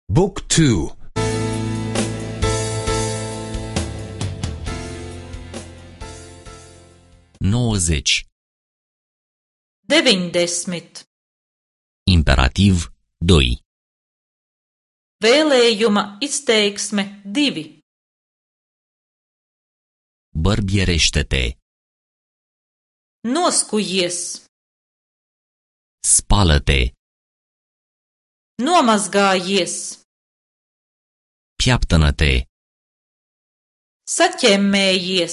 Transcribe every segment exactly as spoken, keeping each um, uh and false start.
Book two. nouăzeci. Deviņdesmit. Imperativ doi. Vēlējuma izteiksme divi. Bărbierește-te. Noskujies. Spală-te. Nomazgājies. Piaptănă-te. Saķemmējies.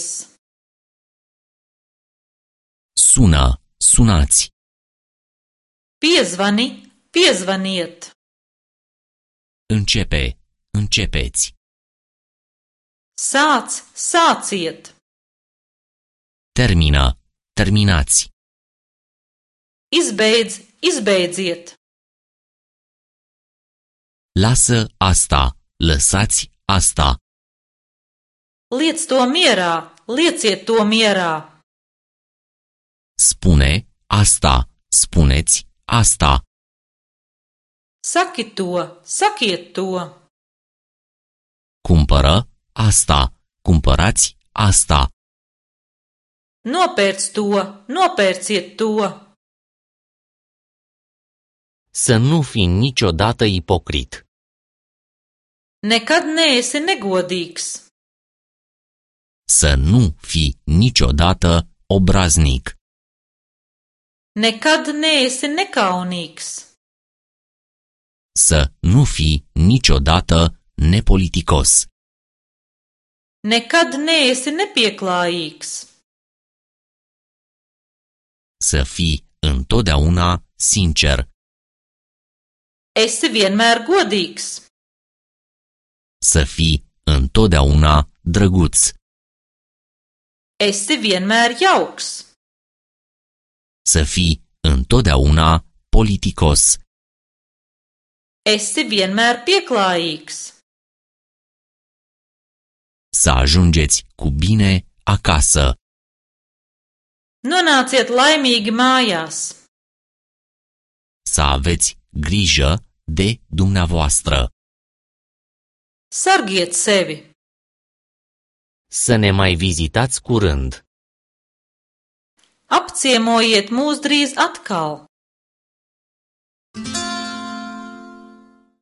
Sună, sunați. Piezvani, piezvaniet. Începe, începeți. Sāc, sāciet. Termină, terminați. Izbeidz, izbeidziet. Lasă asta, lăsați asta. Liec to mierā, lieciet to mierā. Spune asta, spuneți asta. Saki to, sakiet to. Cumpără asta, cumpărați asta. Nopērc to, nopērciet to. Să nu fii niciodată ipocrit. Nekad neesi negodīgs. Să nu fii niciodată obraznic. Nekad neesi nekaunīgs. Să nu fii niciodată nepoliticos. Nekad neesi nepieklājīgs. Să fii întotdeauna sincer. Esi vienmēr godīgs. Să fii întotdeauna drăguț. Esi vienmēr jauks. Să fii întotdeauna politicos. Esi vienmēr pieklājīgs. Să ajungeți cu bine acasă. Nonāciet laimīgi mājās. Să aveți grijă de dumneavoastră. Sargiet sevi. Să ne mai vizitați curând. Apciemojiet mūs drīz atkal.